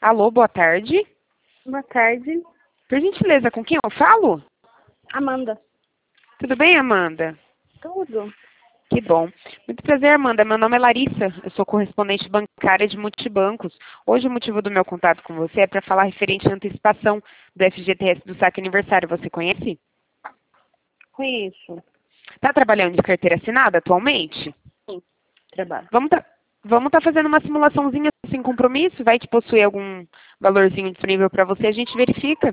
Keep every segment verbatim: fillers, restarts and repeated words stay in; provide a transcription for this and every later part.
Alô, boa tarde. Boa tarde. Por gentileza, com quem eu falo? Amanda. Tudo bem, Amanda? Tudo. Que bom. Muito prazer, Amanda. Meu nome é Larissa. Eu sou correspondente bancária de multibancos. Hoje o motivo do meu contato com você é para falar referente à antecipação do F G T S do saque aniversário. Você conhece? Conheço. Está trabalhando de carteira assinada atualmente? Sim. Trabalho. Vamos tá, vamos tá fazendo uma simulaçãozinha sem compromisso? Vai que possui algum valorzinho disponível para você, a gente verifica.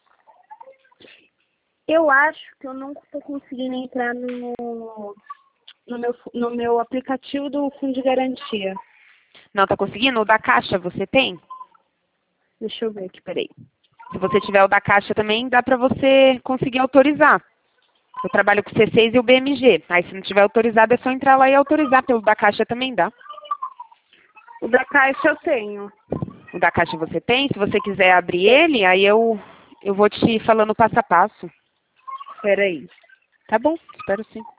Eu acho que eu não estou conseguindo entrar no, no, meu, no meu aplicativo do Fundo de Garantia. Não está conseguindo? O da Caixa você tem? Deixa eu ver aqui, peraí. Se você tiver o da Caixa também, dá para você conseguir autorizar. Eu trabalho com o C seis e o B M G. Aí se não tiver autorizado, é só entrar lá e autorizar. Pelo da Caixa também dá. O da Caixa eu tenho. O da Caixa você tem? Se você quiser abrir ele, aí eu, eu vou te falando passo a passo. Peraí. Tá bom, espero sim.